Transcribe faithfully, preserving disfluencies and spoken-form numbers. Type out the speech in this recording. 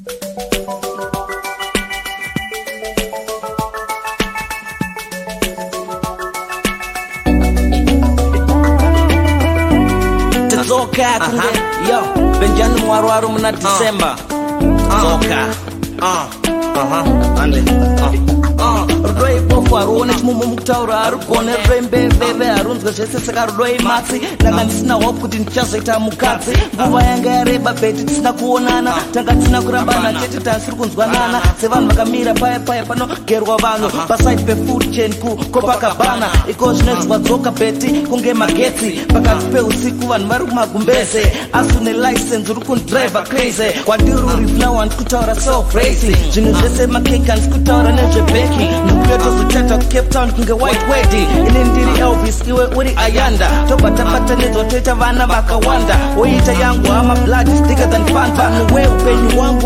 Zoka kunge yo benjani mwarwaru mna December Zoka ah aha ande ah roi pofaruone mumu mutaura arukone rembe bebe arunzwe zvese saka roi matsi ndanga ndisina hope kuti ndichazoita mukadzi nguva yanga yareba beti tisina kuonana tanga tisina kurambana tete tasiri kunzwanana sevanhu vakamira paya paya panogerwa vanhu paside pefood chain ku Copacabana iko zvinonzwa Dzoka beti kunge magetsi pakati peusiku vanhu vari kumagumbeze asune license uri kundriver crazy kwandiri uri flow and kutaura self racing zvinhu zvese makeke and kutaura nezvebeki nokuyotozotata Cape Town kunge white wedding ine ndiri Elvis iwe uri Ayanda tobatapatanidzwa toita vana vakawanda woita yangu ama blood is thicker than fanta muwe upenyu wangu